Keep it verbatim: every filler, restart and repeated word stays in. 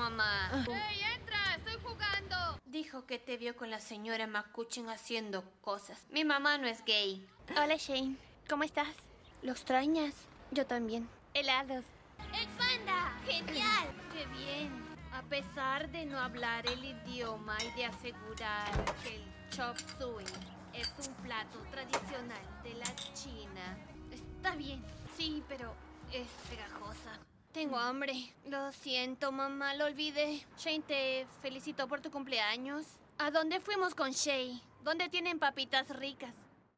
mamá. ¡Ey, entra! ¡Estoy jugando! Dijo que te vio con la señora McCutcheon haciendo cosas. Mi mamá no es gay. Hola, Shane. ¿Cómo estás? ¿Lo extrañas? Yo también. Helados. ¡El panda! ¡Genial! ¡Qué bien! A pesar de no hablar el idioma y de asegurar que el chop suey es un plato tradicional de la China. Está bien, sí, pero es pegajosa. Tengo hambre. Lo siento, mamá, lo olvidé. Shane te felicitó por tu cumpleaños. ¿A dónde fuimos con Shay? ¿Dónde tienen papitas ricas?